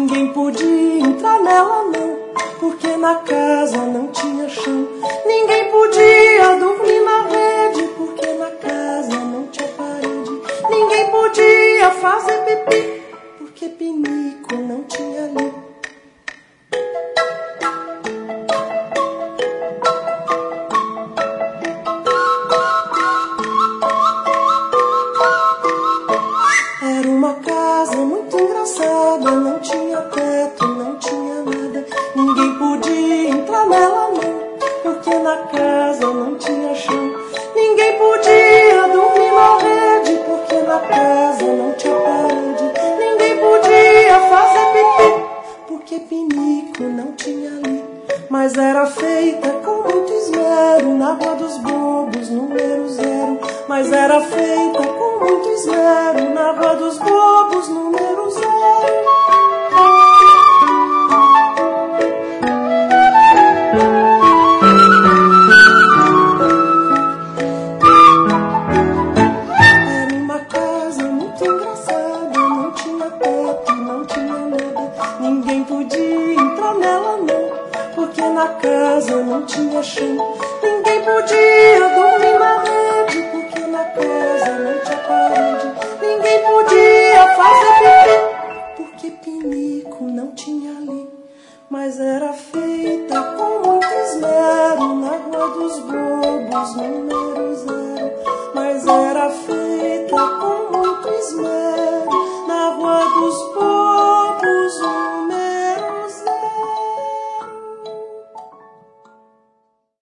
Ninguém podia entrar nela não, porque na casa não tinha chão. Ninguém podia dormir na rede, porque na casa não tinha parede. Ninguém podia fazer pipi, porque pinico não tinha ali. Era uma casa muito engraçada, não tinha teto, não tinha nada. Ninguém podia entrar nela não, porque na casa não tinha chão. Ninguém podia dormir na rede, porque na casa não tinha parede. Ninguém podia fazer pipi, porque pinico não tinha ali. Mas era feita com muito esmero, na Rua dos Bobos, número 0. Mas era feita com muito esmero, na Rua dos Bobos, número 0. Era uma casa muito engraçada, não tinha teto, não tinha nada. Ninguém podia entrar nela não, porque na casa não tinha chão. Ninguém podia dormir na rede, porque na casa não tinha parede. Ninguém podia fazer pipi, porque pinico não tinha ali. Mas era feita com muito esmero, na Rua dos Bobos, número 0. Mas era